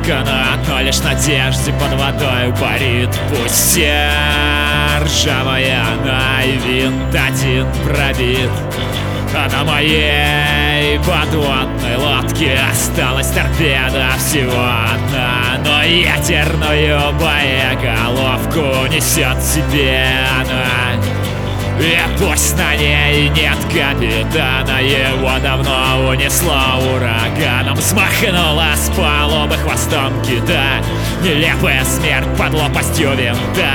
только на одной лишь надежде под водой парит. Пусть вся ржавая она и винт один пробит, а на моей подводной лодке осталась торпеда всего одна. Но ядерную боеголовку несет себе она. И пусть на ней нет капитана, его давно унесло ураганом. Смахнула с палубы хвостом кита нелепая смерть под лопастью винта.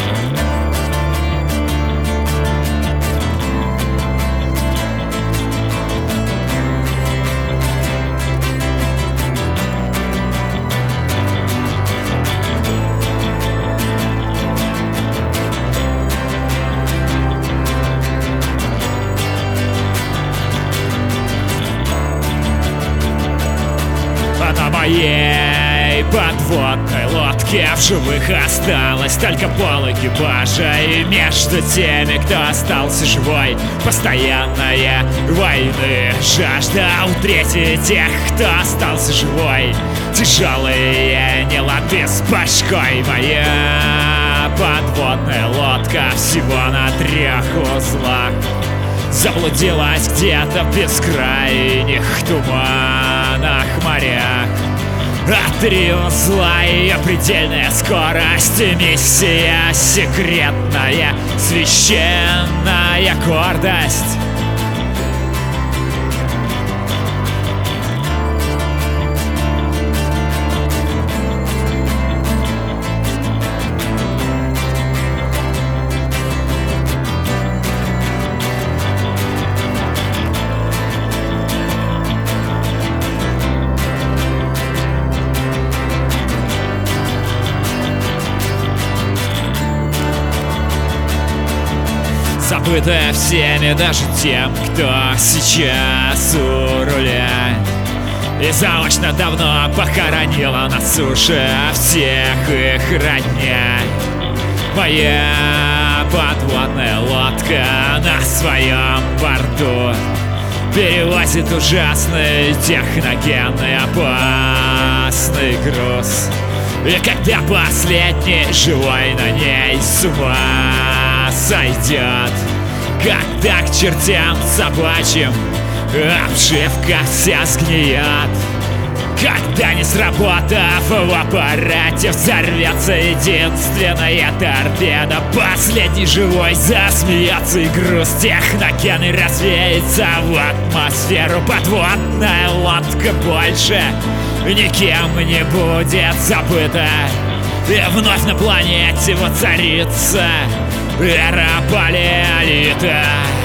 На моей подводной лодке в живых осталось только пол экипажа. И между теми, кто остался живой, постоянная войны жажда. А у трети тех, кто остался живой, тяжелые нелады с башкой. Моя подводная лодка всего на 3 узлах заблудилась где-то в бескрайних туманах морях. А 3 узла — ее предельная скорость, миссия секретная, священная гордость. Забытая всеми, даже тем, кто сейчас у руля, и заочно давно похоронила на суше всех их родня. Моя подводная лодка на своем борту перевозит ужасный техногенный опасный груз. И когда последний живой на ней с ума сойдет, когда к чертям собачьим обшивка вся сгниет, когда, не сработав в аппарате, взорвется единственная торпеда, последний живой засмеется, и груз техногенный развеется в атмосферу. Подводная лодка больше никем не будет забыта, и вновь на планете воцарится эра палеолита.